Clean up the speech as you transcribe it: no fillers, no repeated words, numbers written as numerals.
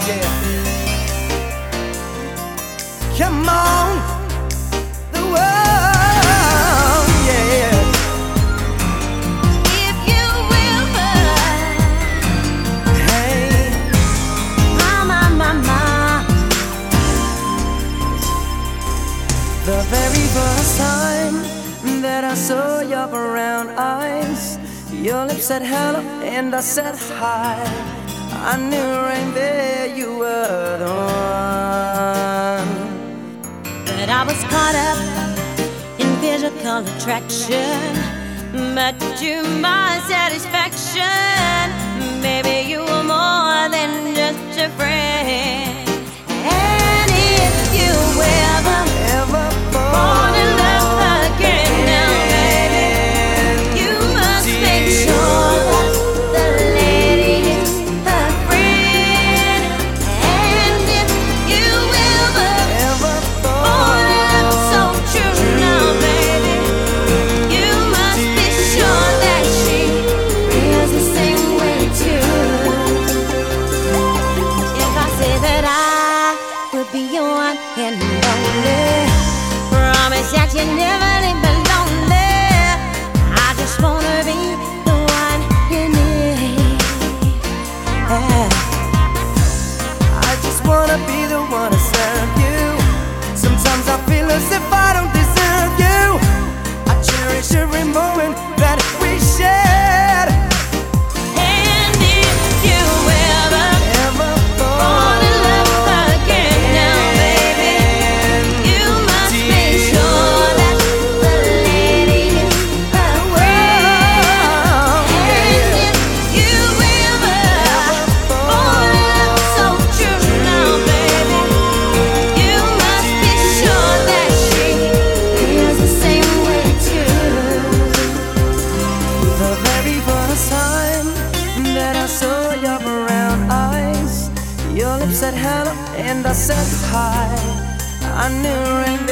yeah. Come on, the world, yeah. If you will, Hey, my. the very first time that I saw your brown eyes, your lips said hello and I said hi. I knew right there you were the one. But I was caught up in physical attraction, but to my satisfaction, maybe you were more than just a friend. And if you ever fall in love again, now baby, you must make sure that the lady is a friend. And if you ever fall in love so true, now baby, you must be sure that she feels the same way too. If I say that I would be your one and only, promise that you never leave me lonely. I just wanna be the one you need. I just wanna be the one to serve you. Sometimes I feel as if I don't deserve you. I cherish every moment that we shared. And if you ever fall in love again, now baby, you must make sure that the lady is a friend. And if you ever fall in love so true, now baby, you must be sure that she feels the same way too. The very first time that I saw your brown eyes, your lips said hello and I said hi. I knew right